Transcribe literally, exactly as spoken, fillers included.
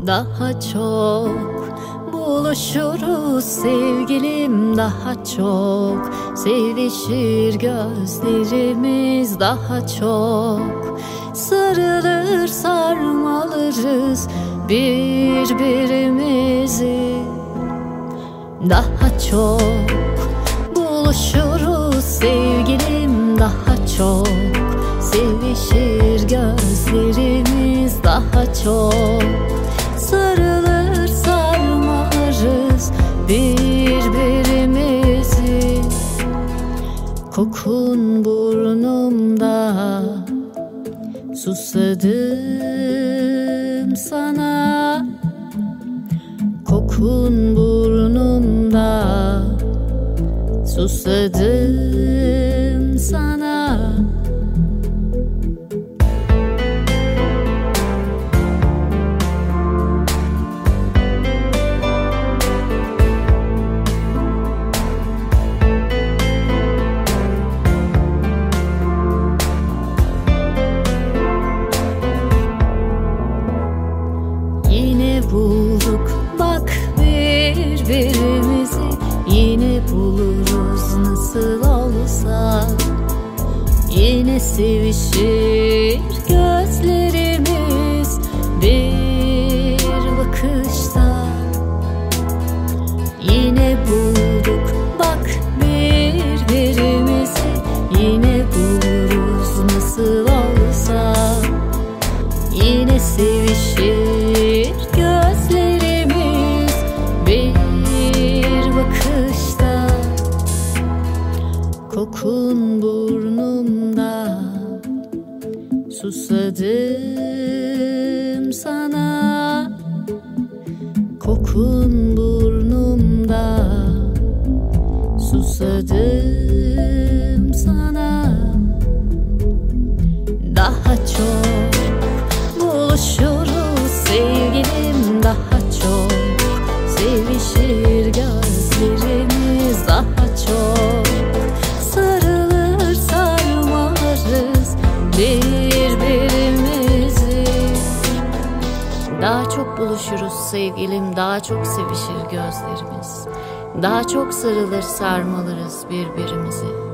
Daha çok buluşuruz sevgilim, daha çok sevişir gözlerimiz, daha çok sarılır sarmalırız birbirimizi. Daha çok buluşuruz sevgilim, daha çok sevişir gözlerimiz, daha çok sarılır sarmalırız birbirimizi. Kokun burnumda, susadım sana. Kokun burnumda, susadım sana. Yine bulduk bak birbirimizi, yine buluruz nasıl olsa. Yine sevişir gözlerimiz bir bakışta. Yine bulduk bak birbirimizi, yine buluruz nasıl olsa. Yine sevişir gözlerimiz bir bakışta. Kokun burnumda, susadım sana. Kokun burnumda, susadım sana. Daha çok buluşuruz sevgilim, daha çok sevişir gözlerimiz, daha çok sarılır sarmalırız birbirimizi. Daha çok buluşuruz sevgilim, daha çok sevişir gözlerimiz, daha çok sarılır sarmalırız birbirimizi.